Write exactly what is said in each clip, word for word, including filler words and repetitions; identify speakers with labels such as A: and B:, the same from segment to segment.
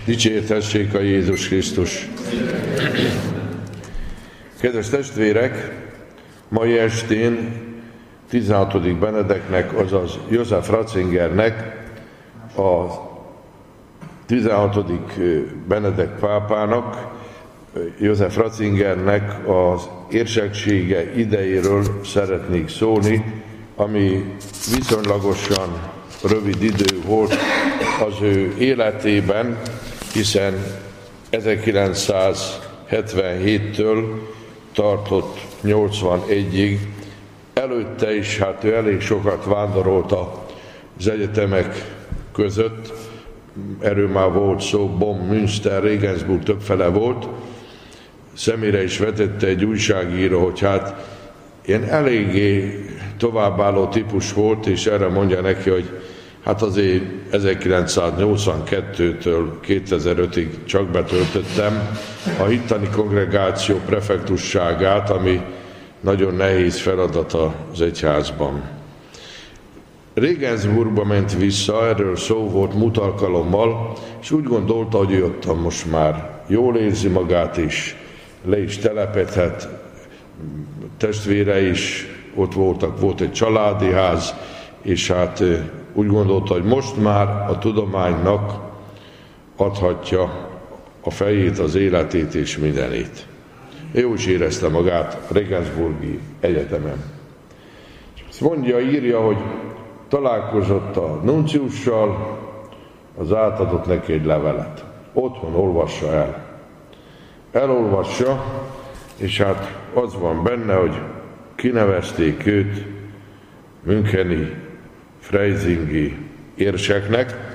A: Dicsértessék a Jézus Krisztus! Kedves testvérek, mai estén tizenhatodik Benedeknek, azaz József Ratzingernek, a tizenhatodik Benedek pápának, József Ratzingernek az érseksége idejéről szeretnék szólni, ami viszonylagosan rövid idő volt az ő életében, hiszen ezerkilencszázhetvenhéttől tartott nyolcvanegyig. Előtte is, hát ő elég sokat vándorolt az egyetemek között, erről már volt szó, Bonn, Münster, Regensburg többfele volt. Szemére is vetette egy újságíró, hogy hát ilyen eléggé továbbálló típus volt, és erre mondja neki, hogy hát azért ezerkilencszáznyolcvankettőtől kétezer-ötig csak betöltöttem a hittani kongregáció prefektusságát, ami nagyon nehéz feladat az egyházban. Regensburgba ment vissza, erről szó volt múlt alkalommal, és úgy gondolta, hogy ő ottan most már jól érzi magát, és le is telepedhet, testvére is ott voltak, volt egy családi ház, és hát úgy gondolta, hogy most már a tudománynak adhatja a fejét, az életét és mindenét. Jó is érezte magát a Regensburgi Egyetemen. Azt mondja, írja, hogy találkozott a nunciussal, az átadott neki egy levelet. Otthon olvassa el. Elolvassa, és hát az van benne, hogy kinevezték őt müncheni freisingi érseknek,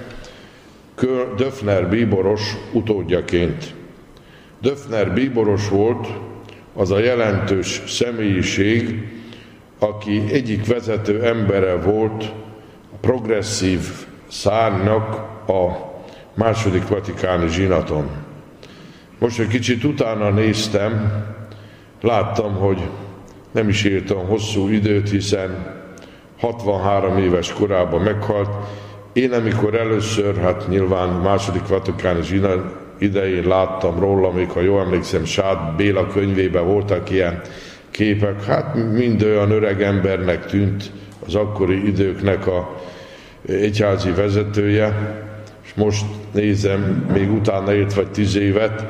A: Döpfner bíboros utódjaként. Döpfner bíboros volt az a jelentős személyiség, aki egyik vezető embere volt a progresszív szárnynak a második vatikáni zsinaton. Most egy kicsit utána néztem, láttam, hogy nem is éltem hosszú időt, hiszen hatvanhárom éves korában meghalt. Én amikor először, hát nyilván második vatikáni zsinat idején láttam róla, még ha jól emlékszem, Sád Béla könyvében voltak ilyen képek, hát mind olyan öreg embernek tűnt az akkori időknek a egyházi vezetője, és most nézem, még utána élt vagy tíz évet,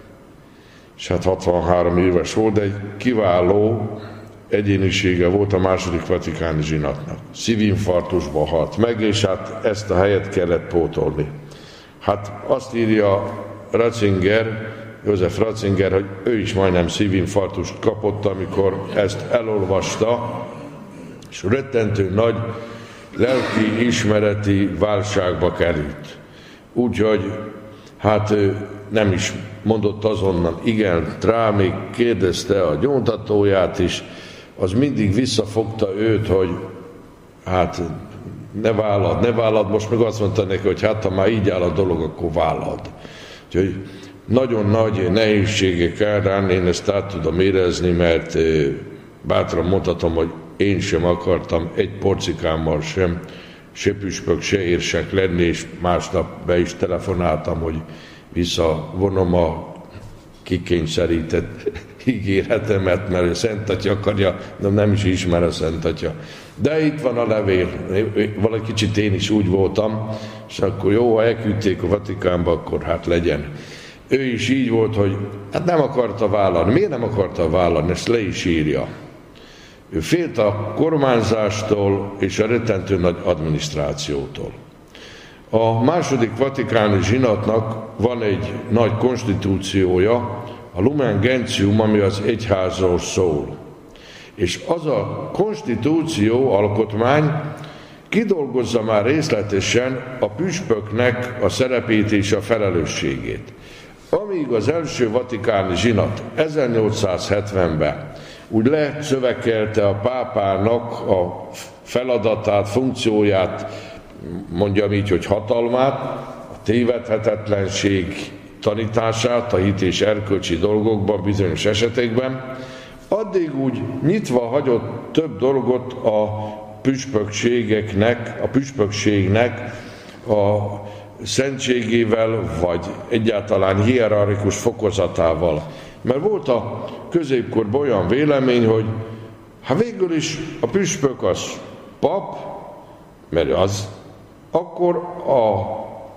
A: és hát hatvanhárom éves volt, de egy kiváló egyénisége volt a második vatikáni zsinatnak. Szívinfarktusban halt meg, és hát ezt a helyet kellett pótolni. Hát azt írja Ratzinger, József Ratzinger, hogy ő is majdnem szívinfarktust kapott, amikor ezt elolvasta, és rettentő nagy lelki ismereti válságba került. Úgyhogy hát nem is mondott azonnal igent rá, még kérdezte a gyóntatóját is, az mindig visszafogta őt, hogy hát ne vállad, ne vállad, most meg azt mondta neki, hogy hát ha már így áll a dolog, akkor vállad. Úgyhogy nagyon nagy nehézségek árán én ezt át tudom érezni, mert bátran mondhatom, hogy én sem akartam egy porcikámmal sem, se püspök, se érsek lenni, és másnap be is telefonáltam, hogy visszavonom a kikényszerített ígéretemet, mert a Szent Atya akarja, de nem is ismer a Szent Atya. De itt van a levél, valami kicsit én is úgy voltam, és akkor jó, ha elküldték a Vatikánba, akkor hát legyen. Ő is így volt, hogy hát nem akarta vállalni. Miért nem akarta vállalni? Ezt le is írja. Ő félt a kormányzástól és a rettentő nagy adminisztrációtól. A második vatikáni zsinatnak van egy nagy konstitúciója, a Lumen Gentium, ami az egyházról szól. És az a konstitúció, alkotmány kidolgozza már részletesen a püspöknek a szerepét és a felelősségét. Amíg az első vatikáni zsinat ezernyolcszázhetvenben úgy leszövekelte a pápának a feladatát, funkcióját, mondjam így, hogy hatalmát, a tévedhetetlenség tanítását a hit és erkölcsi dolgokban, bizonyos esetekben, addig úgy nyitva hagyott több dolgot a püspökségeknek, a püspökségnek a szentségével, vagy egyáltalán hierarchikus fokozatával. Mert volt a középkorban olyan vélemény, hogy hát végül is a püspök az pap, mert az, akkor a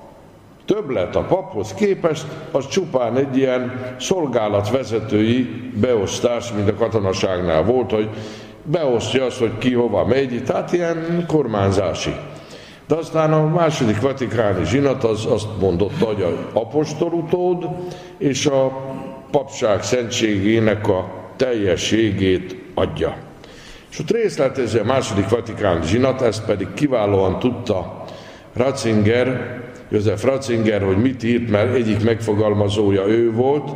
A: többlet a paphoz képest, az csupán egy ilyen szolgálatvezetői beosztás, mint a katonaságnál volt, hogy beosztja azt, hogy ki hova megy, tehát ilyen kormányzási. De aztán a második vatikáni zsinat az azt mondotta, hogy az apostol utód és a papság szentségének a teljességét adja. És ott részletezi a második vatikáni zsinat, ezt pedig kiválóan tudta Ratzinger, József Ratzinger, hogy mit írt, mert egyik megfogalmazója ő volt,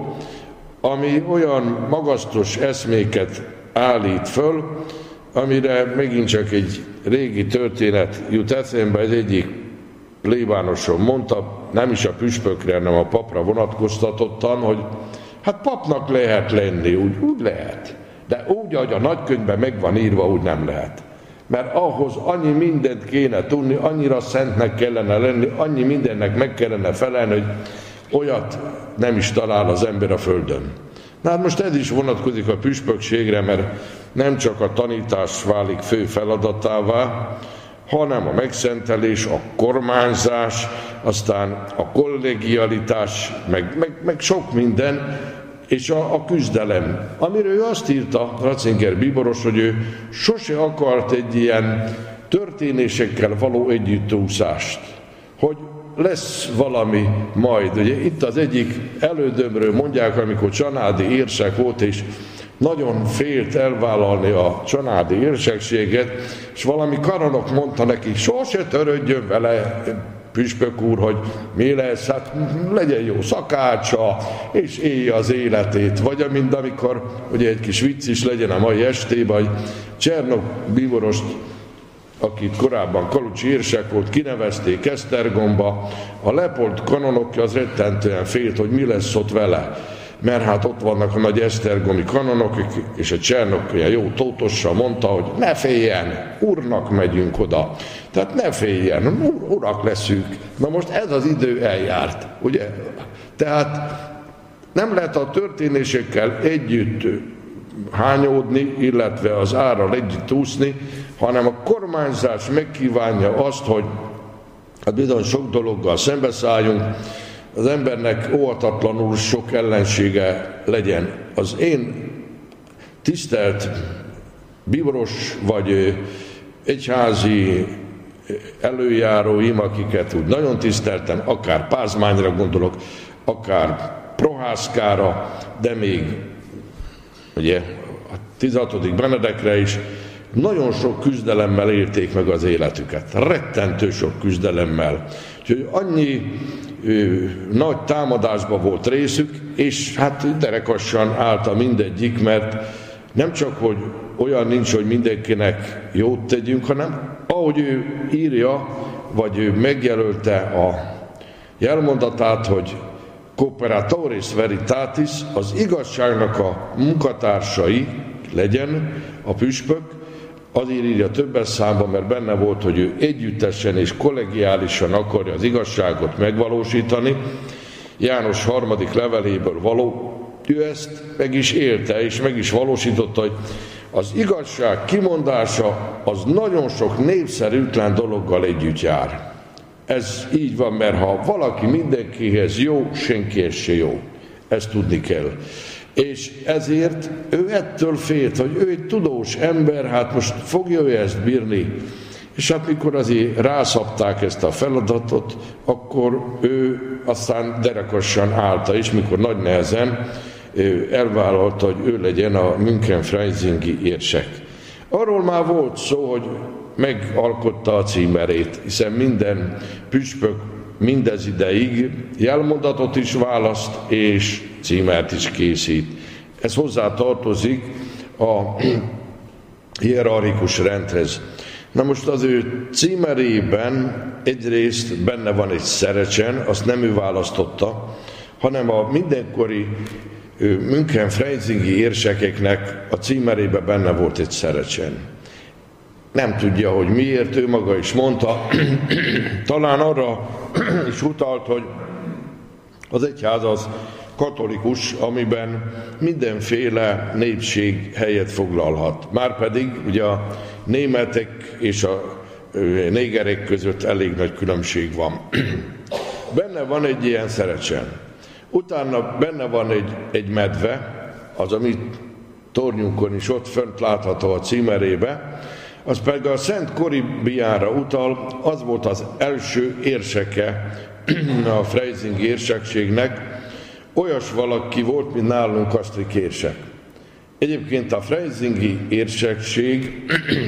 A: ami olyan magasztos eszméket állít föl, amire megint csak egy régi történet jut eszembe, az egyik plébánoson mondta, nem is a püspökre, hanem a papra vonatkoztatottan, hogy hát papnak lehet lenni, úgy, úgy lehet, de úgy, ahogy a nagykönyvben meg van írva, úgy nem lehet. Mert ahhoz annyi mindent kéne tudni, annyira szentnek kellene lenni, annyi mindennek meg kellene felelni, hogy olyat nem is talál az ember a földön. Na hát most ez is vonatkozik a püspökségre, mert nem csak a tanítás válik fő feladatává, hanem a megszentelés, a kormányzás, aztán a kollegialitás, meg, meg, meg sok minden, és a, a küzdelem. Amiről ő azt írta, Ratzinger bíboros, hogy ő sose akart egy ilyen történésekkel való együttúszást, hogy lesz valami majd. Ugye itt az egyik elődömről mondják, amikor csanádi érsek volt, és nagyon félt elvállalni a csanádi érsekséget, és valami karanok mondta neki, sose törődjön vele, püspök úr, hogy mi lesz, hát legyen jó szakácsa, és élje az életét. Vagy amint amikor, ugye egy kis vicc is legyen a mai estében, hogy Csernok bíborost, akit korábban kalucsi érsek volt, kinevezték Esztergomba, a Leopold kanonokja az rettentően félt, hogy mi lesz ott vele. Mert hát ott vannak a nagy esztergomi kanonok, és a Csernok ilyen jó tótossal mondta, hogy ne féljen, úrnak megyünk oda. Tehát ne féljen, ur, urak leszünk. Na most ez az idő eljárt, ugye? Tehát nem lehet a történésekkel együtt hányódni, illetve az árral együtt úszni, hanem a kormányzás megkívánja azt, hogy hát bizony sok dologgal szembeszálljunk, az embernek óhatatlanul sok ellensége legyen. Az én tisztelt bíboros vagy egyházi előjáróim, akiket úgy nagyon tiszteltem, akár Pázmányra gondolok, akár Prohászkára, de még ugye a tizenhatodik Benedekre is, nagyon sok küzdelemmel élték meg az életüket. Rettentő sok küzdelemmel. Úgyhogy annyi ö, nagy támadásba volt részük, és hát derekassan állt a mindegyik, mert nem csak, hogy olyan nincs, hogy mindenkinek jót tegyünk, hanem ahogy ő írja, vagy ő megjelölte a jelmondatát, hogy Cooperatoris veritatis, az igazságnak a munkatársai legyen a püspök, azért írja többes számban, mert benne volt, hogy ő együttesen és kollegiálisan akarja az igazságot megvalósítani. János harmadik leveléből való, ő ezt meg is élte, és meg is valósította, hogy az igazság kimondása az nagyon sok népszerűtlen dologgal együtt jár. Ez így van, mert ha valaki mindenkihez jó, senkihez se jó. Ezt tudni kell. És ezért ő ettől félt, hogy ő egy tudós ember, hát most fogja ő ezt bírni. És hát mikor azért rászabták ezt a feladatot, akkor ő aztán derekassan állta, és mikor nagy nehezen elvállalta, hogy ő legyen a München-Freisingi érsek. Arról már volt szó, hogy megalkotta a címerét, hiszen minden püspök mindez ideig jelmondatot is választ, és címert is készít. Ez hozzá tartozik a hierarchikus rendhez. Na most az ő címerében egyrészt benne van egy szerecsen, azt nem ő választotta, hanem a mindenkori München-Freisingi érsekeknek a címerében benne volt egy szerecsen. Nem tudja, hogy miért, ő maga is mondta, talán arra is utalt, hogy az egyház az katolikus, amiben mindenféle népség helyet foglalhat. Márpedig ugye a németek és a négerek között elég nagy különbség van. Benne van egy ilyen szerecsen. Utána benne van egy, egy medve, az, amit tornyunkon is ott fönt látható a címerébe, az pedig a Szent Koribiánra utal, az volt az első érseke a Freisingi érsekségnek, olyas valaki volt, mint nálunk Asztrik érsek. Egyébként a Freisingi érsekség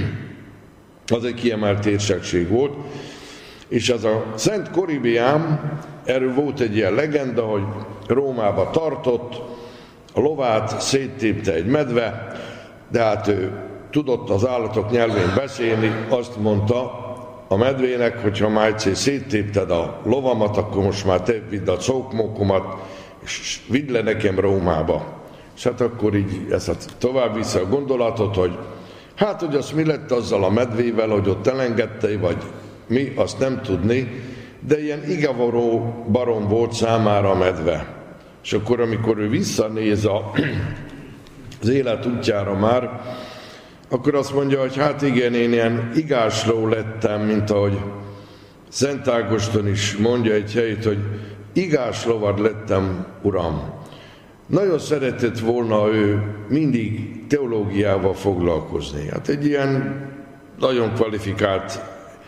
A: az egy kiemelt érsekség volt, és az a Szent Koribián, erről volt egy ilyen legenda, hogy Rómába tartott, a lovát széttépte egy medve, de hát ő tudott az állatok nyelvén beszélni, azt mondta a medvének, hogy ha már egyszer széttépted a lovamat, akkor most már te vidd a csókmókomat, és vidd le nekem Rómába. És hát akkor így ezt tovább vissza a gondolatot, hogy hát, hogy az mi lett azzal a medvével, hogy ott elengedte, vagy mi, azt nem tudni, de ilyen igavaró barom volt számára a medve. És akkor, amikor ő visszanéz a, az élet útjára már, akkor azt mondja, hogy hát igen, én ilyen igásló lettem, mint ahogy Szent Ágoston is mondja egy helyét, hogy igáslovad lettem, Uram. Nagyon szeretett volna ő mindig teológiával foglalkozni. Hát egy ilyen nagyon kvalifikált,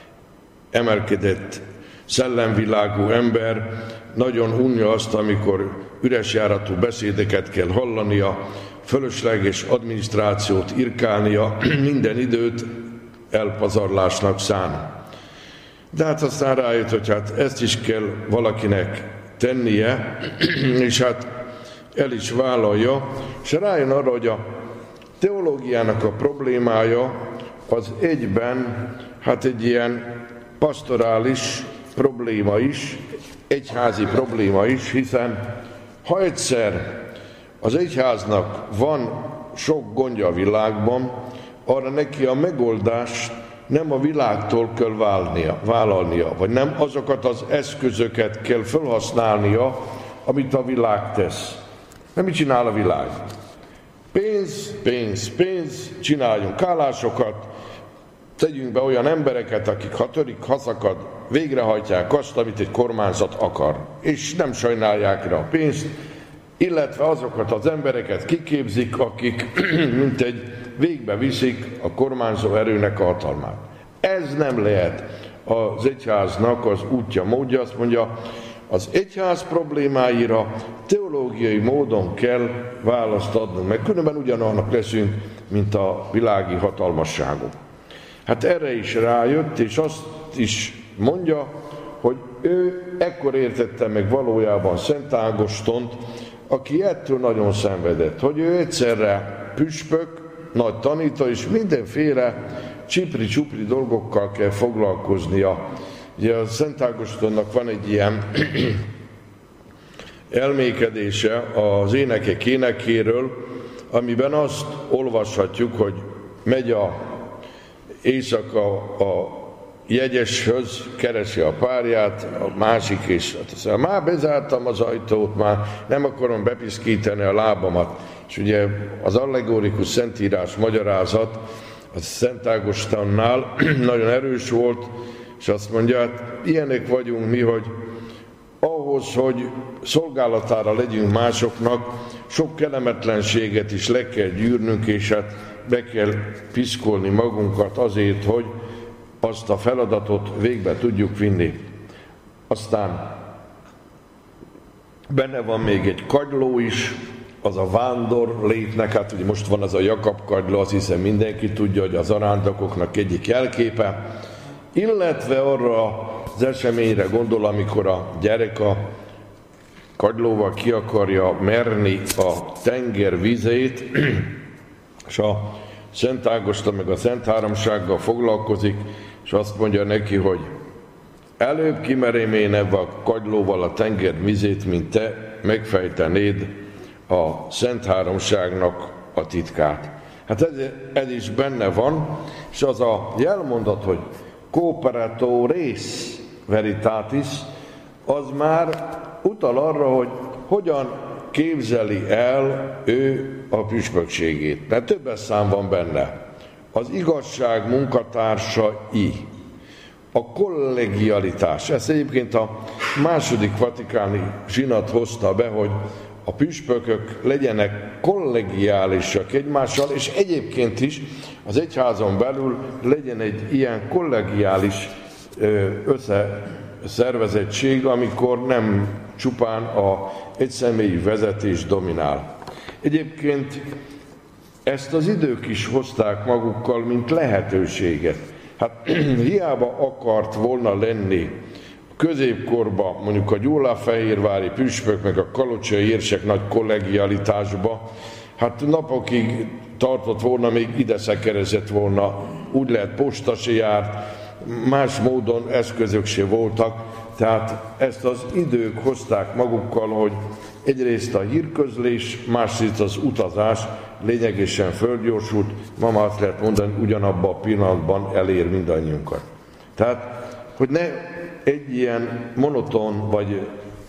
A: emelkedett, szellemvilágú ember, nagyon unja azt, amikor üres járatú beszédeket kell hallania, fölösleges adminisztrációt irkálnia, minden időt elpazarlásnak szán. De hát aztán rájött, hogy hát ezt is kell valakinek tennie, és hát el is vállalja, és rájön arra, hogy a teológiának a problémája az egyben hát egy ilyen pastorális probléma is, egyházi probléma is, hiszen ha egyszer az egyháznak van sok gondja a világban, arra neki a megoldást nem a világtól kell válnia, vállalnia, vagy nem azokat az eszközöket kell felhasználnia, amit a világ tesz. Nem mit csinál a világ? Pénz, pénz, pénz, csináljunk állásokat, tegyünk be olyan embereket, akik ha törik, ha szakad, végrehajtják azt, amit egy kormányzat akar, és nem sajnálják rá a pénzt, illetve azokat az embereket kiképzik, akik mint egy végbe viszik a kormányzó erőnek a hatalmát. Ez nem lehet az egyháznak az útja, módja, azt mondja, az egyház problémáira teológiai módon kell választ adnunk, mert különben ugyanannak leszünk, mint a világi hatalmasságok. Hát erre is rájött, és azt is mondja, hogy ő ekkor értette meg valójában Szent Ágostont, aki ettől nagyon szenvedett, hogy ő egyszerre püspök, nagy tanító, és mindenféle csipri-csupri dolgokkal kell foglalkoznia. Ugye a Szent Ágostonnak van egy ilyen elmékedése az énekek énekéről, amiben azt olvashatjuk, hogy megy a éjszaka a jegyeshöz, keresi a párját, a másik is, hát azt mondja, már bezártam az ajtót, már nem akarom bepiszkíteni a lábamat. És ugye az allegorikus szentírás magyarázat a Szent Ágostonnál nagyon erős volt, és azt mondja, hát ilyenek vagyunk mi, hogy ahhoz, hogy szolgálatára legyünk másoknak, sok kellemetlenséget is le kell gyűrnünk, és hát be kell piszkolni magunkat azért, hogy azt a feladatot végbe tudjuk vinni. Aztán benne van még egy kagyló is, az a vándor létnek, hát ugye most van az a Jakab kagyló, azt hiszem mindenki tudja, hogy az arándokoknak egyik jelképe, illetve arra az eseményre gondol, amikor a gyerek a kagylóval ki akarja merni a tenger vizét, és a Szent Ágoston meg a Szent Háromsággal foglalkozik, és azt mondja neki, hogy előbb kimerem én ebbe a kagylóval a tenger vizét, mint te megfejtenéd a Szent Háromságnak a titkát. Hát ez, ez is benne van, és az a jelmondat, hogy cooperator res veritatis, az már utal arra, hogy hogyan képzeli el ő a püspökségét. Mert többes szám van benne. Az igazság munkatársai, a kollegialitás. Ezt egyébként a második vatikáni zsinat hozta be, hogy a püspökök legyenek kollegiálisak egymással, és egyébként is az egyházon belül legyen egy ilyen kollegiális összeszervezettség, amikor nem csupán a egyszemélyű vezetés dominál. Egyébként ezt az idők is hozták magukkal, mint lehetőséget. Hát hiába akart volna lenni középkorban, mondjuk a gyulafehérvári püspök, meg a kalocsai érsek nagy kollegialitásba, hát napokig tartott volna, még ide szekerezett volna, úgy lehet posta se járt, más módon eszközök se voltak, tehát ezt az idők hozták magukkal, hogy egyrészt a hírközlés, másrészt az utazás lényegesen fölgyorsult, ma már azt lehet mondani, ugyanabban a pillanatban elér mindannyiunkat. Tehát, hogy ne egy ilyen monoton vagy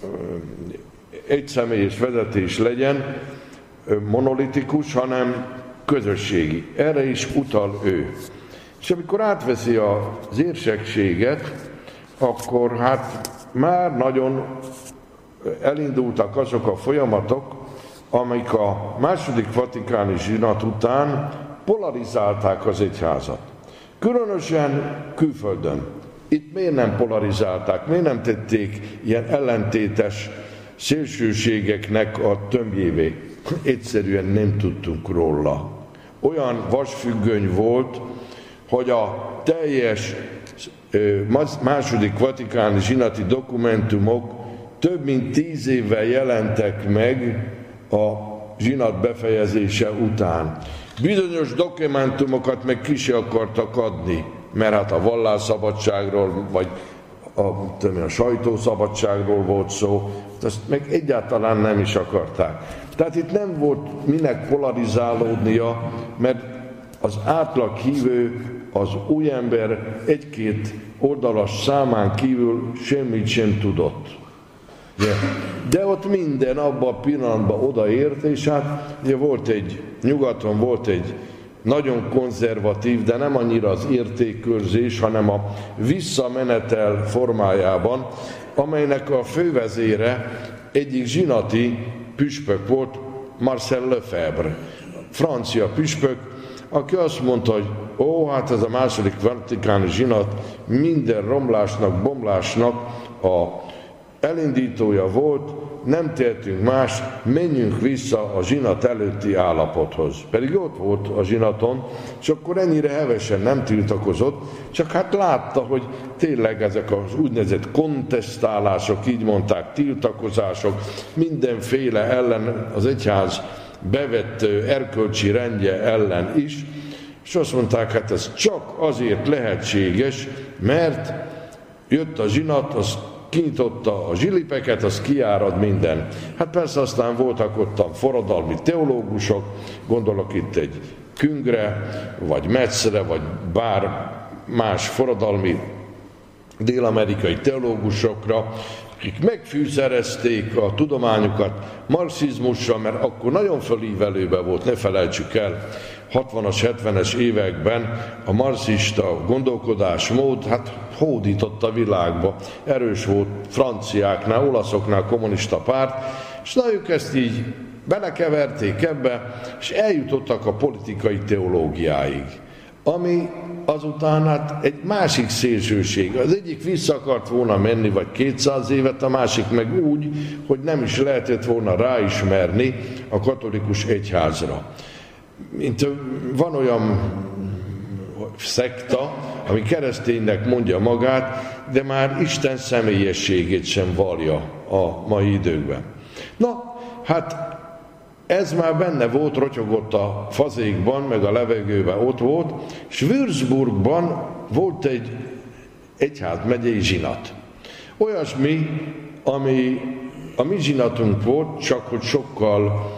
A: egyszemélyes vezetés legyen, monolitikus, hanem közösségi. Erre is utal ő. És amikor átveszi az érsekséget, akkor hát már nagyon elindultak azok a folyamatok, amik a második vatikáni zsinat után polarizálták az egyházat. Különösen külföldön. Itt miért nem polarizálták, miért nem tették ilyen ellentétes szélsőségeknek a tömbjévé? Egyszerűen nem tudtunk róla. Olyan vasfüggöny volt, hogy a teljes második vatikáni zsinati dokumentumok több mint tíz évvel jelentek meg a zsinat befejezése után. Bizonyos dokumentumokat meg ki se akartak adni, mert hát a vallásszabadságról, vagy a, tudom, a sajtószabadságról volt szó, azt meg egyáltalán nem is akarták. Tehát itt nem volt minek polarizálódnia, mert az átlag hívő, az új ember egy-két oldalas számán kívül semmit sem tudott. De ott minden abban a pillanatban odaért, és hát ugye volt egy, nyugaton volt egy nagyon konzervatív, de nem annyira az értékkörzés, hanem a visszamenetel formájában, amelynek a fővezére egyik zsinati püspök volt, Marcel Lefebvre, francia püspök, aki azt mondta, hogy ó, hát ez a második vatikáni zsinat minden romlásnak, bomlásnak a elindítója volt, nem tehetünk más, menjünk vissza a zsinat előtti állapothoz. Pedig ott volt a zsinaton, és akkor ennyire hevesen nem tiltakozott, csak hát látta, hogy tényleg ezek az úgynevezett kontesztálások, így mondták, tiltakozások, mindenféle ellen, az egyház bevett erkölcsi rendje ellen is, és azt mondták, hát ez csak azért lehetséges, mert jött a zsinat, az kinyitotta a zsilipeket, az kiárad minden. Hát persze aztán voltak ottan forradalmi teológusok, gondolok itt egy Küngre, vagy Metzre, vagy bár más forradalmi dél-amerikai teológusokra, akik megfűszerezték a tudományukat marxizmussal, mert akkor nagyon fölívelőben volt, ne felejtsük el, hatvanas, hetvenes években a marxista gondolkodásmód hát hódított a világba. Erős volt franciáknál, olaszoknál kommunista párt, és na ők ezt így belekeverték ebbe, és eljutottak a politikai teológiáig, ami azután hát egy másik szélsőség. Az egyik vissza akart volna menni, vagy kétszáz évet, a másik meg úgy, hogy nem is lehetett volna ráismerni a katolikus egyházra. Mint van olyan szekta, ami kereszténynek mondja magát, de már Isten személyességét sem vallja a mai időkben. Na, hát ez már benne volt, rotyogott a fazékban, meg a levegőben ott volt, és Würzburgban volt egy egyházmegyei zsinat. Olyasmi, ami a mi zsinatunk volt, csak hogy sokkal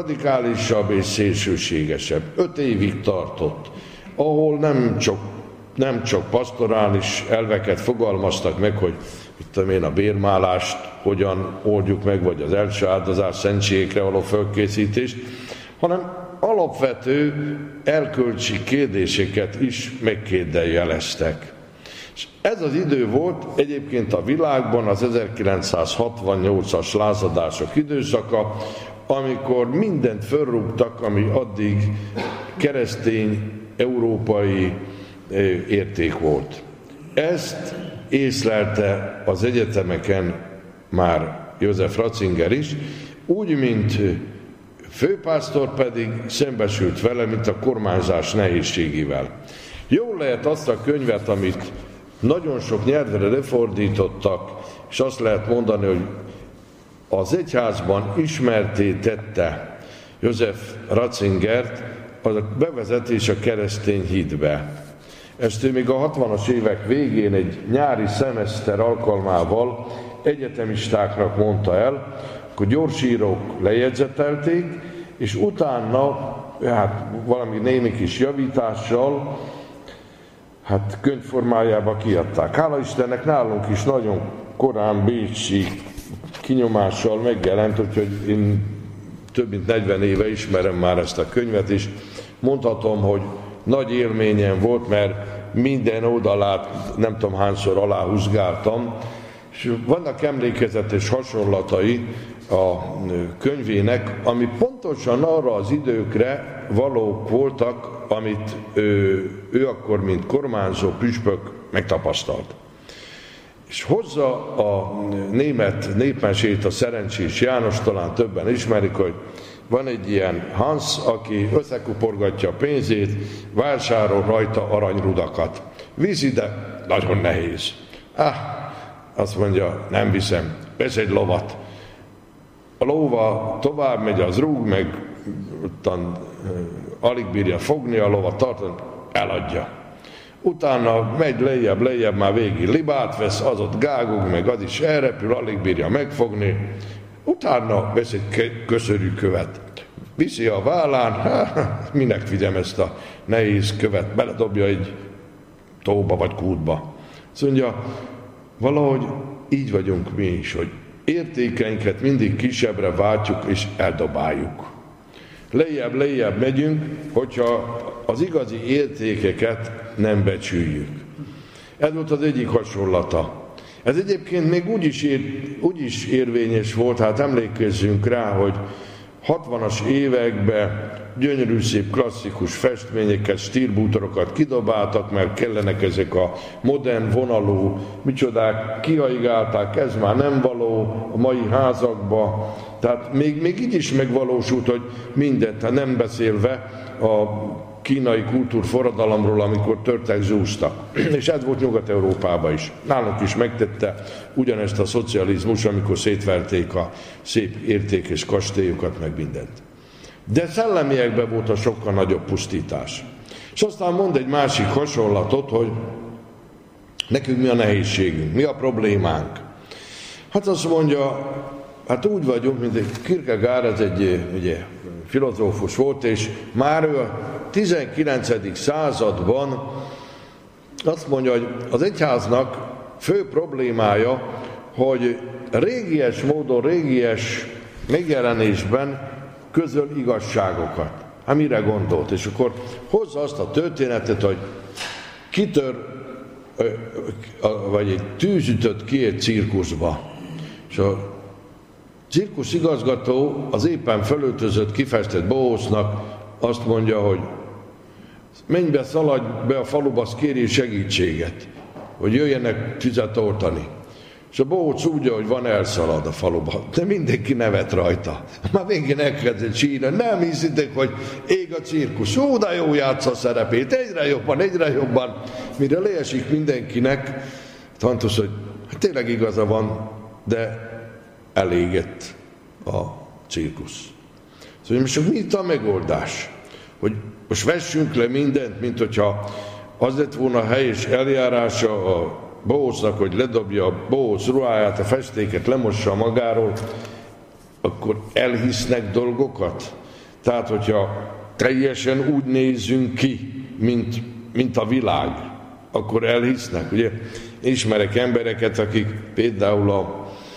A: radikálisabb és szélsőségesebb. Öt évig tartott, ahol nem csak nem csak pastorális elveket fogalmaztak meg, hogy mit tudom én, a bérmálást hogyan oldjuk meg, vagy az első áldozás szentségekre való fölkészítést, hanem alapvető erkölcsi kérdéseket is megkérdőjeleztek. És ez az idő volt egyébként a világban az ezerkilencszázhatvannyolcas lázadások időszaka, amikor mindent fölrúgtak, ami addig keresztény, európai érték volt. Ezt észlelte az egyetemeken már József Ratzinger is, úgy, mint főpásztor pedig szembesült vele, mint a kormányzás nehézségével. Jól lehet azt a könyvet, amit nagyon sok nyelvre lefordítottak, és azt lehet mondani, hogy az egyházban ismertté tette József Ratzingert az a bevezetés a keresztény hitbe. Ezt ő még a hatvanas évek végén egy nyári szemeszter alkalmával egyetemistáknak mondta el, akkor gyorsírók lejegyzetelték, és utána, hát valami némi kis javítással, hát könyvformájába kiadták. Hála Istennek nálunk is nagyon korán bécsi kinyomással megjelent, úgyhogy én több mint negyven éve ismerem már ezt a könyvet, és mondhatom, hogy nagy élményem volt, mert minden oldalát nem tudom hányszor aláhúzgáltam, és vannak emlékezetes hasonlatai a könyvének, ami pontosan arra az időkre valók voltak, amit ő, ő akkor, mint kormányzó püspök megtapasztalt. És hozza a német népmesét a Szerencsés János, talán többen ismerik, hogy van egy ilyen Hans, aki összekuporgatja a pénzét, vásárol rajta aranyrudakat. Visz ide, nagyon nehéz. Ah, azt mondja, nem viszem, vesz egy lovat. A lóval tovább megy, az rúg, meg után alig bírja fogni a lovat, tartani, eladja. Utána megy lejjebb, lejjebb, már végig libát vesz, az ott gágog, meg az is elrepül, alig bírja megfogni. Utána vesz egy köszörű követ. Viszi a vállán, hát, minek vigyem ezt a nehéz követ, beledobja egy tóba vagy kútba. Azt mondja, valahogy így vagyunk mi is, hogy értékeinket mindig kisebbre váltjuk és eldobáljuk. Lejjebb, lejjebb megyünk, hogyha az igazi értékeket nem becsüljük. Ez volt az egyik hasonlata. Ez egyébként még úgy is, ér, úgy is érvényes volt, hát emlékezzünk rá, hogy hatvanas években gyönyörű szép klasszikus festményeket, stílbútorokat kidobáltak, mert kellenek ezek a modern vonalú, micsodák, kihaigálták, ez már nem való a mai házakba. Tehát még, még így is megvalósult, hogy mindent, hát nem beszélve a kínai kultúrforradalomról, amikor törtek zúztak. És ez volt Nyugat-Európában is. Nálunk is megtette ugyanezt a szocializmus, amikor szétverték a szép értékes kastélyokat, meg mindent. De szellemiekben volt a sokkal nagyobb pusztítás. És aztán mond egy másik hasonlatot, hogy nekünk mi a nehézségünk, mi a problémánk. Hát azt mondja, hát úgy vagyunk, mint egy Kierkegaard, ez egy ugye, filozófus volt, és már ő a tizenkilencedik században azt mondja, hogy az egyháznak fő problémája, hogy régies módon, régies megjelenésben közöl igazságokat. Hát mire gondolt? És akkor hozza azt a történetet, hogy kitör, vagy egy tűz ütött ki egy cirkuszba. És a cirkusz igazgató az éppen fölöltözött, kifestett bohócnak azt mondja, hogy menj be, szaladj be a faluba, azt kéri segítséget, hogy jöjjenek tüzet oltani. És a bohóc úgy, hogy van, elszalad a faluba, de mindenki nevet rajta. Már végén elkezdett sírni, nem hiszitek, hogy ég a cirkusz, ó, de jó játsza a szerepét, egyre jobban, egyre jobban. Mire leesik mindenkinek, tantos, hogy hát tényleg igaza van, de elégett a cirkusz. Szóval most mi itt a megoldás? Hogy most vessünk le mindent, mint hogyha az lett volna a helyes eljárása a bohócnak, hogy ledobja a bohóc ruháját, a festéket lemossa magáról, akkor elhisznek dolgokat? Tehát, hogyha teljesen úgy nézzünk ki, mint, mint a világ, akkor elhisznek. Ugye? Ismerek embereket, akik például a,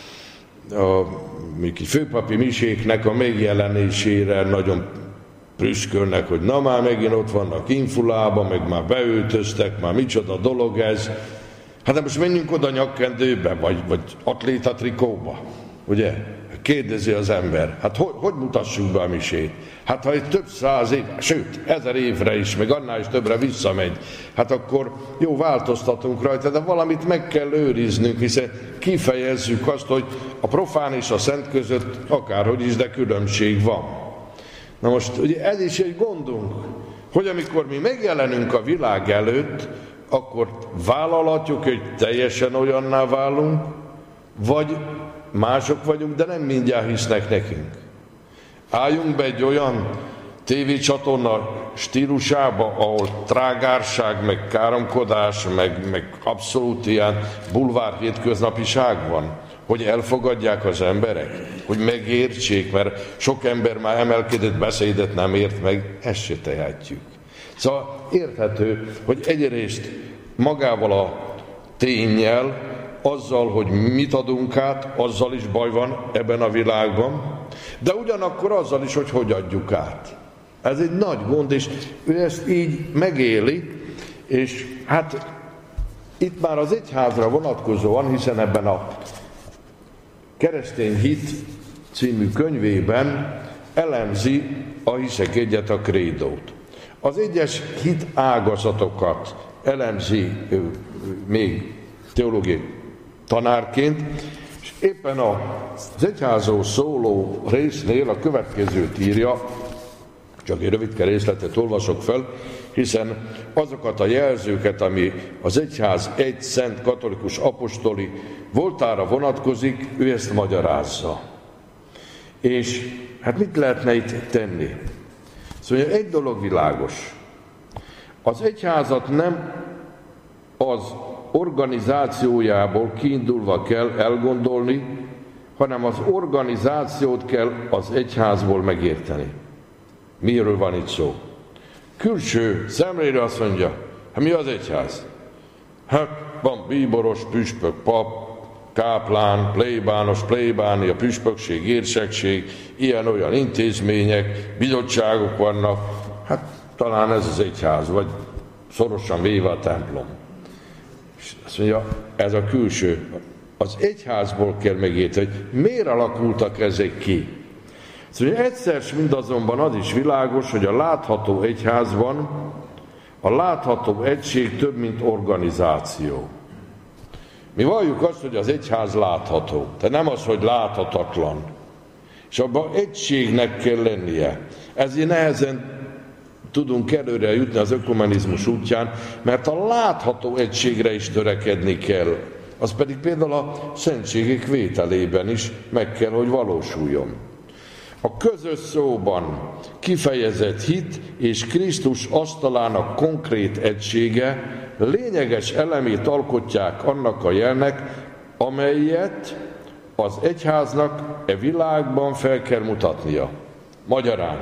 A: a főpapi miséknek a megjelenésére nagyon prüskölnek, hogy na már megint ott vannak infulában, meg már beöltöztek, már micsoda dolog ez. Hát de most menjünk oda nyakkendőbe, vagy, vagy atlétatrikóba, ugye? Kérdezi az ember, hát hogy, hogy mutassuk be a misét? Hát ha egy több száz év, sőt, ezer évre is, meg annál is többre visszamegy, hát akkor jó, változtatunk rajta, de valamit meg kell őriznünk, hiszen kifejezzük azt, hogy a profán és a szent között akárhogy is, de különbség van. Na most ugye ez is egy gondunk, hogy amikor mi megjelenünk a világ előtt, akkor vállalhatjuk, hogy teljesen olyanná válunk, vagy mások vagyunk, de nem mindjárt hisznek nekünk. Álljunk be egy olyan tévécsatorna stílusába, ahol trágárság, meg káromkodás, meg, meg abszolút ilyen bulvár hétköznapiság van, hogy elfogadják az emberek, hogy megértsék, mert sok ember már emelkedett beszédet nem ért meg, ezt se tehetjük. Szóval érthető, hogy egyrészt magával a ténnyel, azzal, hogy mit adunk át, azzal is baj van ebben a világban, de ugyanakkor azzal is, hogy hogy adjuk át. Ez egy nagy gond, és ő ezt így megéli, és hát itt már az egyházra vonatkozóan, hiszen ebben a Keresztény hit című könyvében elemzi a Hiszek egyet, a krédót. Az egyes hit ágazatokat elemzi ő, még teológiai tanárként, és éppen az egyházról szóló résznél a következőt írja, csak egy rövidke részletet olvasok fel, hiszen azokat a jelzőket, ami az egyház egy szent katolikus apostoli voltára vonatkozik, ő ezt magyarázza. És hát mit lehetne itt tenni? Szóval egy dolog világos. Az egyházat nem az organizációjából kiindulva kell elgondolni, hanem az organizációt kell az egyházból megérteni. Miről van itt szó? Külső szemlélő azt mondja, hát mi az egyház? Hát van bíboros, püspök, pap, káplán, plébános, plébáni, a püspökség, érsekség, ilyen-olyan intézmények, bizottságok vannak, hát talán ez az egyház, vagy szorosan véve a templom. És azt mondja, ez a külső. Az egyházból kell megérteni, hogy miért alakultak ezek ki. Szóval egyszer mindazonban az is világos, hogy a látható egyházban a látható egység több, mint organizáció. Mi valljuk azt, hogy az egyház látható, de nem az, hogy láthatatlan. És abban egységnek kell lennie. Ezért nehezen tudunk előre jutni az ökumenizmus útján, mert a látható egységre is törekedni kell. Az pedig például a szentségek vételében is meg kell, hogy valósuljon. A közös szóban kifejezett hit és Krisztus asztalának konkrét egysége lényeges elemét alkotják annak a jelnek, amelyet az egyháznak e világban fel kell mutatnia. Magyarán,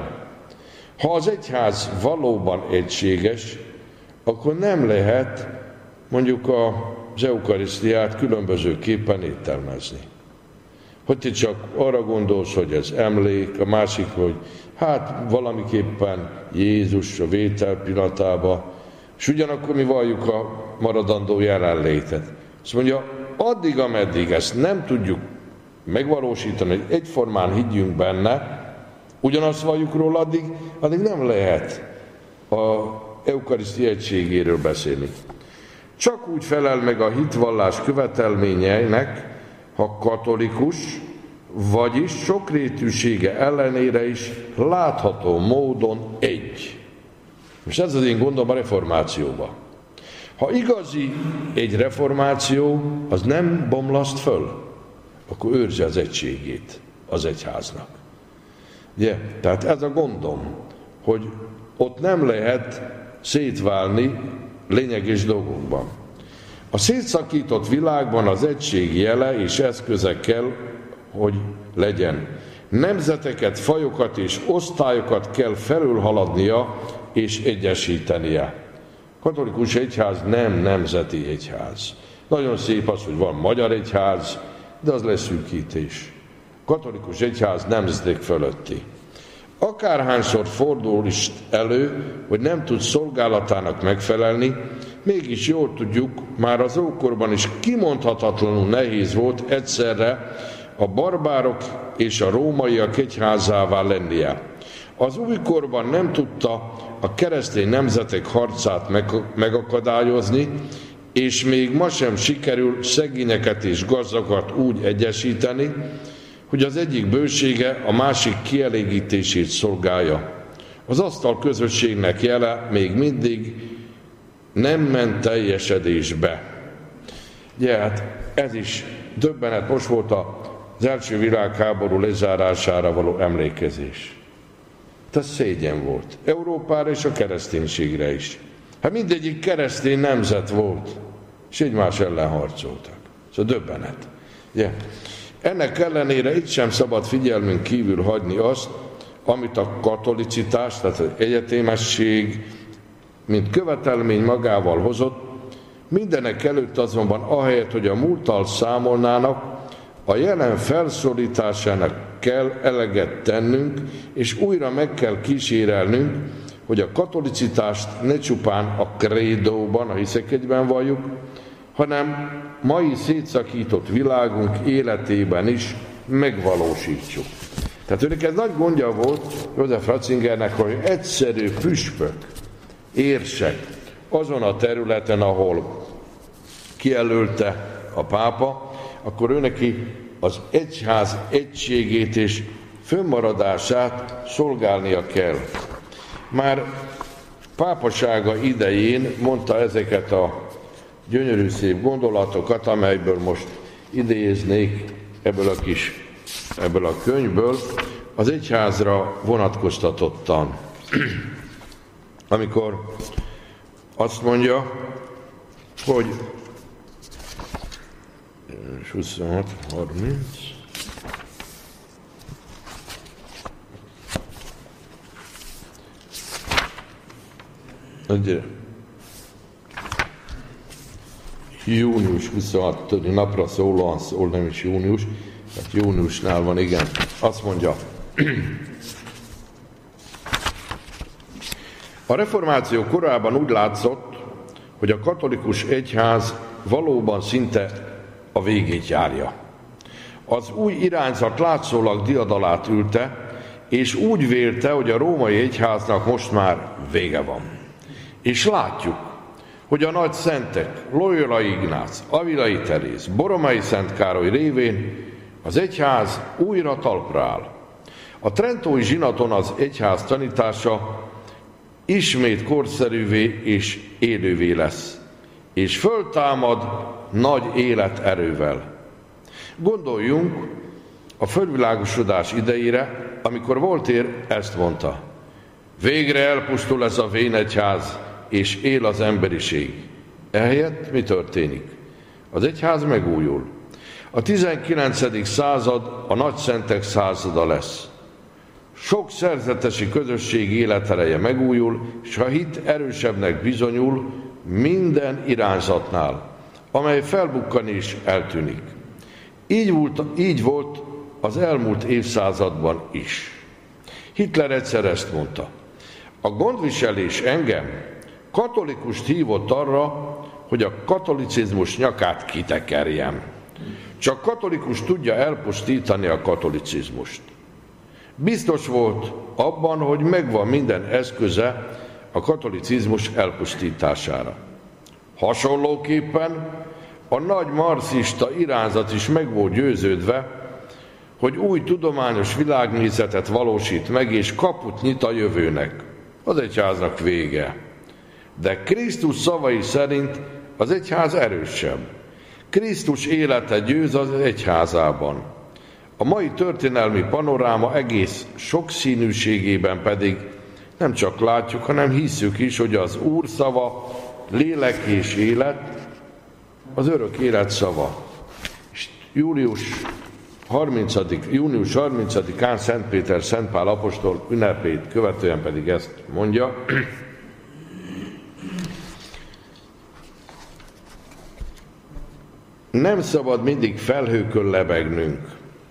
A: ha az egyház valóban egységes, akkor nem lehet mondjuk az eukarisztiát különbözőképpen értelmezni. Hogy te csak arra gondolsz, hogy ez emlék, a másik, hogy hát valamiképpen Jézus a vétel pillanatában, és ugyanakkor mi valljuk a maradandó jelenlétet. Azt mondja, addig, ameddig ezt nem tudjuk megvalósítani, hogy egyformán higgyünk benne, ugyanazt valljuk róla, addig, addig nem lehet az eukarisztia egységéről beszélni. Csak úgy felel meg a hitvallás követelményeinek, ha katolikus, vagyis sokrétűsége ellenére is látható módon egy. És ez az én gondom a reformációban. Ha igazi egy reformáció, az nem bomlaszt föl, akkor őrzi az egységét az egyháznak. Ugye? Tehát ez a gondom, hogy ott nem lehet szétválni lényeges dolgokban. A szétszakított világban az egység jele és eszköze kell, hogy legyen. Nemzeteket, fajokat és osztályokat kell felülhaladnia és egyesítenie. Katolikus egyház nem nemzeti egyház. Nagyon szép az, hogy van magyar egyház, de az leszűkítés. Katolikus egyház nemzetek fölötti. Akárhányszor fordul is elő, hogy nem tud szolgálatának megfelelni, mégis jól tudjuk, már az ókorban is kimondhatatlanul nehéz volt egyszerre a barbárok és a rómaiak egyházává lennie. Az újkorban nem tudta a keresztény nemzetek harcát megakadályozni, és még ma sem sikerül szegényeket és gazdagokat úgy egyesíteni, hogy az egyik bősége a másik kielégítését szolgálja. Az asztal közösségnek jele még mindig nem ment teljesedésbe. Ugye, hát ez is döbbenet, most volt az első világháború lezárására való emlékezés. Ez szégyen volt. Európára és a kereszténységre is. Hát mindegyik keresztény nemzet volt, és egymás ellen harcoltak. Szóval döbbenet. Ugye? Ennek ellenére itt sem szabad figyelmünk kívül hagyni azt, amit a katolicitás, tehát az egyetemesség, mint követelmény magával hozott, mindenek előtt azonban ahelyett, hogy a múlttal számolnának, a jelen felszólításának kell eleget tennünk, és újra meg kell kísérelnünk, hogy a katolicitást ne csupán a krédóban, a hiszekegyben valljuk, hanem mai szétszakított világunk életében is megvalósítsuk. Tehát őnek ez nagy gondja volt József Ratzingernek, hogy egyszerű püspök, érsek azon a területen, ahol kijelölte a pápa, akkor ő neki az egyház egységét és fönnmaradását szolgálnia kell. Már pápasága idején mondta ezeket a gyönyörű szép gondolatokat, amelyből most idéznék ebből a kis, ebből a könyvből, az egyházra vonatkoztatottan. Amikor azt mondja, hogy huszonhat harminc június huszonhatodik napra szólóan szól, nem is június, tehát júniusnál van, igen. Azt mondja, a reformáció korában úgy látszott, hogy a katolikus egyház valóban szinte a végét járja. Az új irányzat látszólag diadalát ülte, és úgy vélte, hogy a római egyháznak most már vége van. És látjuk, hogy a nagy szentek, Loyola Ignác, Avilai Teréz, Boromai Szent Károly révén az egyház újra talpra áll. A trentói zsinaton az egyház tanítása ismét korszerűvé és élővé lesz, és föltámad nagy életerővel. Gondoljunk a fölvilágosodás idejére, amikor Voltaire ezt mondta: végre elpusztul ez a vén egyház, és él az emberiség. Ehelyett mi történik? Az egyház megújul. A tizenkilencedik század a nagyszentek százada lesz. Sok szerzetesi közösség életereje megújul, és a hit erősebbnek bizonyul minden irányzatnál, amely felbukkan és eltűnik. Így volt, így volt az elmúlt évszázadban is. Hitler egyszer ezt mondta: a gondviselés engem, katolikust hívott arra, hogy a katolicizmus nyakát kitekerjem. Csak katolikus tudja elpusztítani a katolicizmust. Biztos volt abban, hogy megvan minden eszköze a katolicizmus elpusztítására. Hasonlóképpen a nagy marxista irányzat is meg volt győződve, hogy új tudományos világnézetet valósít meg, és kaput nyit a jövőnek. Az egyháznak vége. De Krisztus szavai szerint az egyház erősebb. Krisztus élete győz az egyházában. A mai történelmi panoráma egész sokszínűségében pedig nem csak látjuk, hanem hisszük is, hogy az Úr szava lélek és élet, az örök élet szava. És július harmincadikán, június harmincadikán Szent Péter, Szent Pál apostol ünnepét követően pedig ezt mondja: nem szabad mindig felhőkön lebegnünk.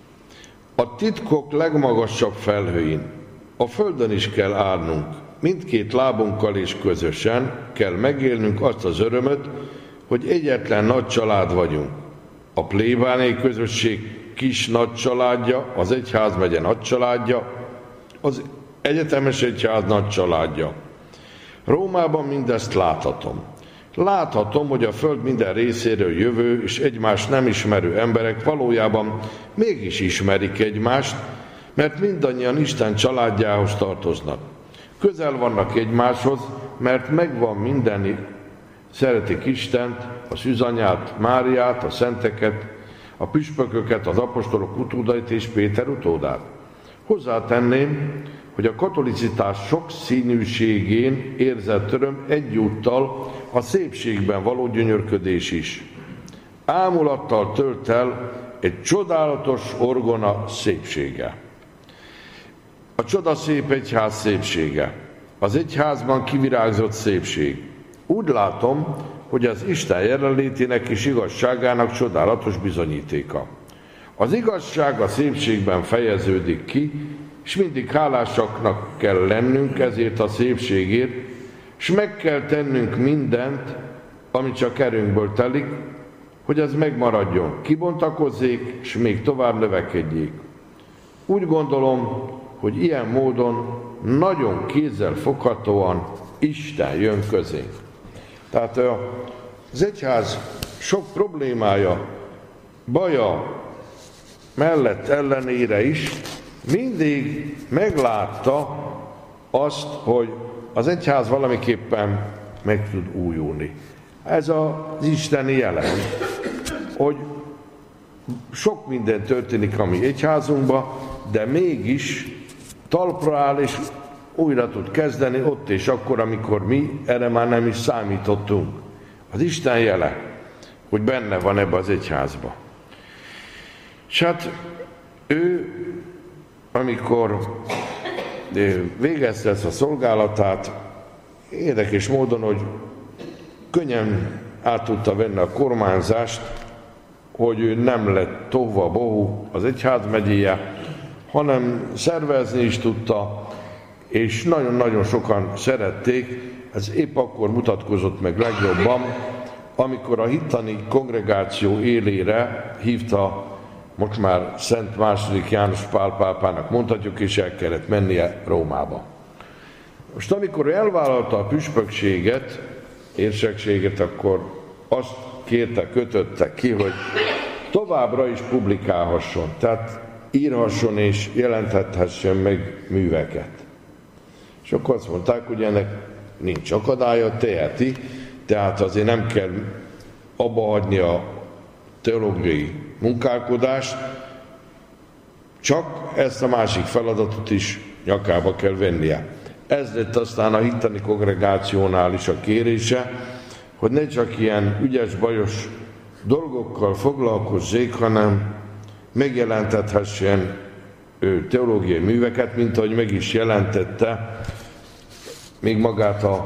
A: A titkok legmagasabb felhőin, a földön is kell állnunk, mindkét lábunkkal és közösen kell megélnünk azt az örömöt, hogy egyetlen nagy család vagyunk. A plébániai közösség kis nagy családja, az egyházmegye nagy családja, az egyetemes egyház nagy családja. Rómában mindezt láthatom. Láthatom, hogy a föld minden részéről jövő és egymást nem ismerő emberek valójában mégis ismerik egymást, mert mindannyian Isten családjához tartoznak. Közel vannak egymáshoz, mert megvan mindenni, szeretik Istent, a szűzanyát, Máriát, a szenteket, a püspököket, az apostolok utódait és Péter utódát. Hozzátenném, hogy a katolicitás sokszínűségén érzett öröm egyúttal a szépségben való gyönyörködés is. Ámulattal tölt el egy csodálatos orgona szépsége. A csodaszép egyház szépsége, az egyházban kivirágzott szépség. Úgy látom, hogy az Isten jelenlétének és igazságának csodálatos bizonyítéka. Az igazság a szépségben fejeződik ki, és mindig hálásaknak kell lennünk ezért a szépségért, és meg kell tennünk mindent, ami csak erőnkből telik, hogy ez megmaradjon, kibontakozzék, és még tovább növekedjék. Úgy gondolom, hogy ilyen módon nagyon kézzelfoghatóan Isten jön közénk. Tehát az egyház sok problémája, baja mellett ellenére is mindig meglátta azt, hogy az egyház valamiképpen meg tud újulni. Ez az isteni jelen, hogy sok minden történik a mi egyházunkban, de mégis talpra áll és újra tud kezdeni ott és akkor, amikor mi erre már nem is számítottunk. Az Isten jele, hogy benne van ebbe az egyházba. És hát ő, amikor végezte ezt a szolgálatát, érdekes módon, hogy könnyen át tudta venni a kormányzást, hogy ő nem lett tohva-bohú az egyházmegyéje, hanem szervezni is tudta, és nagyon-nagyon sokan szerették. Ez épp akkor mutatkozott meg legjobban, amikor a hittani kongregáció élére hívta, most már Szent második János Pál pápának mondhatjuk, és el kellett mennie Rómába. Most amikor ő elvállalta a püspökséget, érsekséget, akkor azt kérte, kötötte ki, hogy továbbra is publikálhasson, tehát írhasson és jelenthethessen meg műveket. És akkor azt mondták, hogy ennek nincs akadálya, teheti, tehát azért nem kell abba hagyni a teológiai munkálkodást, csak ezt a másik feladatot is nyakába kell vennie. Ez lett aztán a hittani kongregációnál is a kérése, hogy ne csak ilyen ügyes-bajos dolgokkal foglalkozzék, hanem megjelentethessen ő teológiai műveket, mint ahogy meg is jelentette még magát a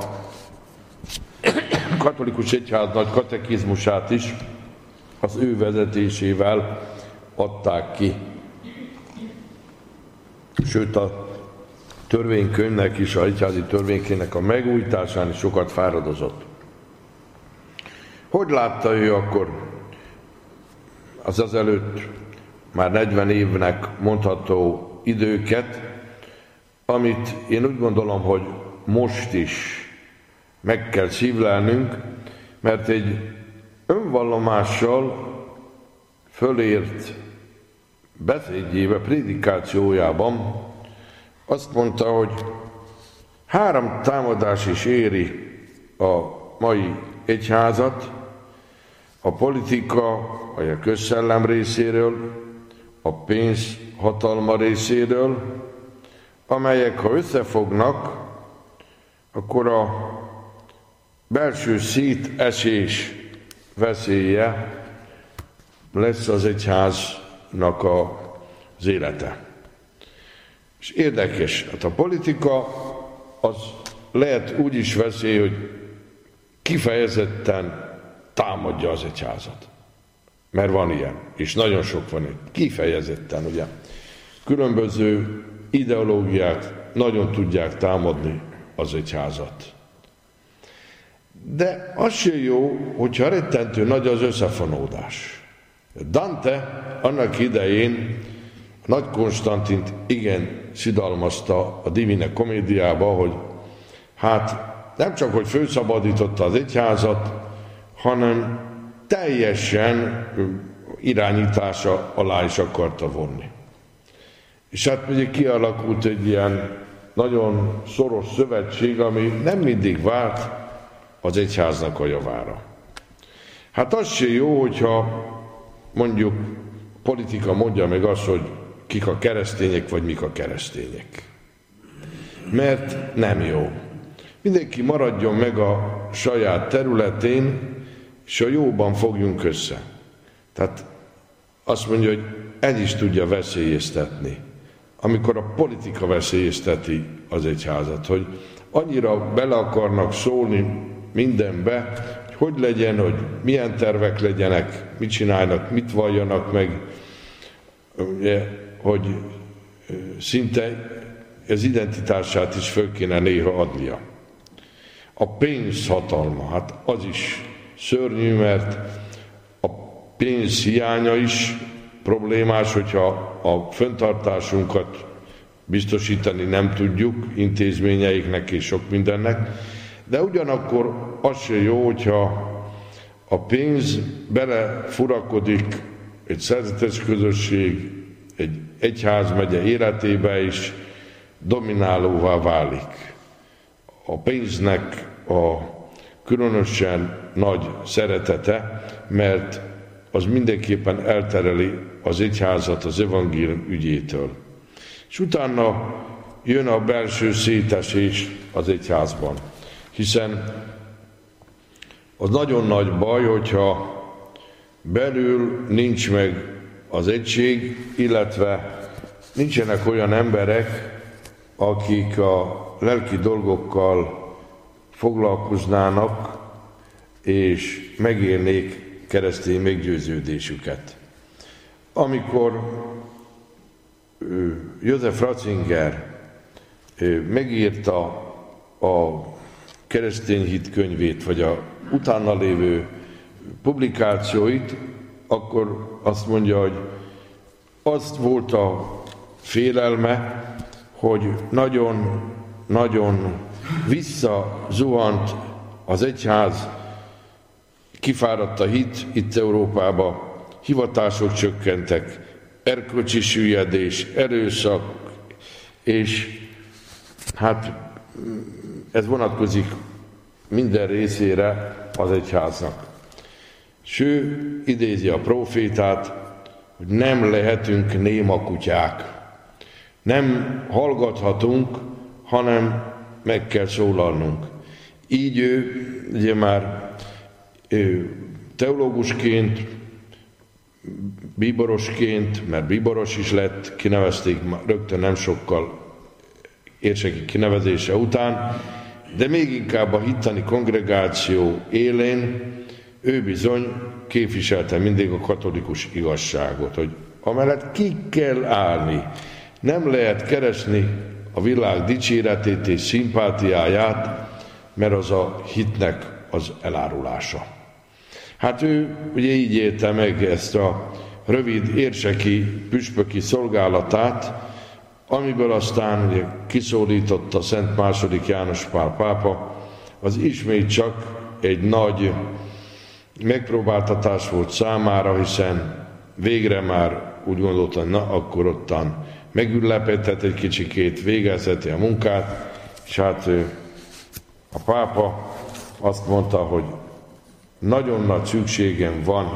A: katolikus egyház nagy katekizmusát is, az ő vezetésével adták ki. Sőt, a törvénykönyvnek is, a egyházi törvénykönyvnek a megújításán is sokat fáradozott. Hogy látta ő akkor az azelőtt már negyven évnek mondható időket, amit én úgy gondolom, hogy most is meg kell szívlelnünk, mert egy önvallomással fölért beszédjébe, prédikációjában azt mondta, hogy három támadás is éri a mai egyházat, a politika, vagy a közszellem részéről, a pénz hatalma részéről, amelyek, ha összefognak, akkor a belső szétesés veszélye lesz az egyháznak az élete. És érdekes, hát a politika az lehet úgy is veszély, hogy kifejezetten támadja az egyházat. mert van ilyen, és nagyon sok van itt, kifejezetten, ugye. Különböző ideológiák nagyon tudják támadni az egyházat. De az se jó, hogyha rettentő nagy az összefonódás. Dante annak idején Nagy Konstantint igen szidalmazta a Divine Comédiába, hogy hát nem csak, hogy fölszabadította az egyházat, hanem teljesen irányítása alá is akarta vonni. És hát ugye kialakult egy ilyen nagyon szoros szövetség, ami nem mindig várt az egyháznak a javára. Hát az se jó, hogyha mondjuk politika mondja meg azt, hogy kik a keresztények, vagy mik a keresztények. Mert nem jó. Mindenki maradjon meg a saját területén, és a jóban fogjunk össze. Tehát azt mondja, hogy ez is tudja veszélyeztetni. Amikor a politika veszélyezteti az egyházat, hogy annyira bele akarnak szólni mindenbe, hogy hogy legyen, hogy milyen tervek legyenek, mit csinálnak, mit valljanak meg, hogy szinte az identitását is föl kéne néha adnia. A pénz hatalma, hát az is szörnyű, mert a pénz hiánya is problémás, hogyha a fenntartásunkat biztosítani nem tudjuk intézményeiknek és sok mindennek, de ugyanakkor az se jó, hogyha a pénz belefurakodik egy szerzetes közösség, egy egyházmegye életébe is dominálóvá válik. A pénznek a különösen nagy szeretete, mert az mindenképpen eltereli az egyházat az evangélium ügyétől. És utána jön a belső szétesés az egyházban, hiszen az nagyon nagy baj, hogyha belül nincs meg az egység, illetve nincsenek olyan emberek, akik a lelki dolgokkal foglalkoznának, és megélnék keresztény meggyőződésüket. Amikor József Ratzinger megírta a keresztény hit könyvét, vagy a utána lévő publikációit, akkor azt mondja, hogy az volt a félelme, hogy nagyon-nagyon visszazuhant az egyház, kifáradt a hit itt Európába, hivatások csökkentek, erkölcsi süllyedés, erőszak, és hát ez vonatkozik minden részére az egyháznak. És ő idézi a prófétát, hogy nem lehetünk néma kutyák. Nem hallgathatunk, hanem meg kell szólalnunk. Így ő ugye már ő, teológusként, bíborosként, mert bíboros is lett, kinevezték rögtön nem sokkal érseki kinevezése után, de még inkább a hittani kongregáció élén ő bizony képviselte mindig a katolikus igazságot, hogy amellett ki kell állni, nem lehet keresni a világ dicséretét és szimpátiáját, mert az a hitnek az elárulása. Hát ő ugye így élte meg ezt a rövid érseki püspöki szolgálatát, amiből aztán ugye kiszólította Szent második János Pál pápa, az ismét csak egy nagy megpróbáltatás volt számára, hiszen végre már úgy gondolta, na akkor ottan megüllepedhet egy kicsikét, végezheti a munkát, és hát a pápa azt mondta, hogy nagyon nagy szükségem van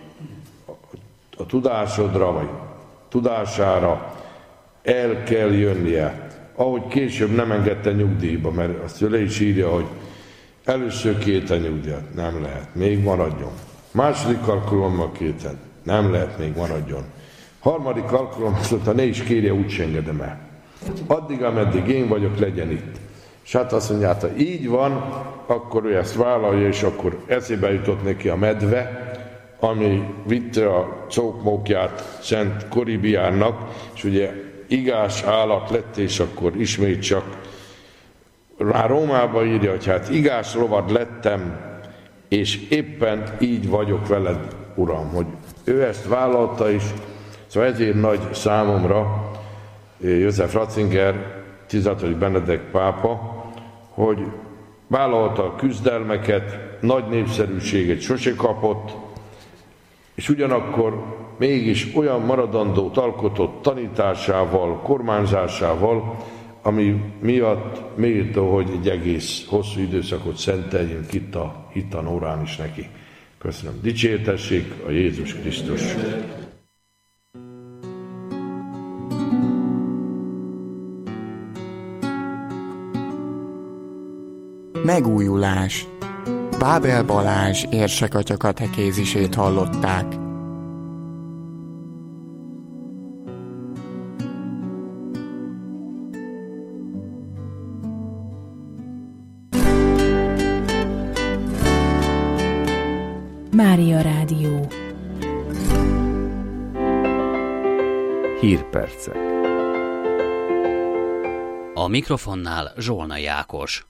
A: a tudásodra, vagy tudására, el kell jönnie. Ahogy később nem engedte nyugdíjba, mert azt le is írja, hogy először két a nyugdíjat, nem lehet, még maradjon. Második alkalommal kéten, nem lehet, még maradjon. Harmadik alkalommal mondta, ne is kérje, úgy engedem el. Addig, ameddig én vagyok, legyen itt. És hát azt mondja, ha így van, akkor ő ezt vállalja, és akkor eszébe jutott neki a medve, ami vitte a csókmókját Szent Koribiánnak, és ugye igás állat lett, és akkor ismét csak már Rómába írja, hogy hát igás lovad lettem, és éppen így vagyok veled, Uram, hogy ő ezt vállalta is, szóval ezért nagy számomra József Ratzinger, tizenhatodik Benedek pápa, hogy vállalta a küzdelmeket, nagy népszerűséget sose kapott, és ugyanakkor mégis olyan maradandót alkotott tanításával, kormányzásával, ami miatt méltó, hogy egy egész hosszú időszakot szenteljünk itt a hittanórán is neki. Köszönöm. Dicsértessék a Jézus Krisztus!
B: Megújulás. Bábel Balázs érsekatya katekézisét hallották.
C: Mária Rádió.
D: Hírpercek.
E: A mikrofonnál Zsolnai Ákos.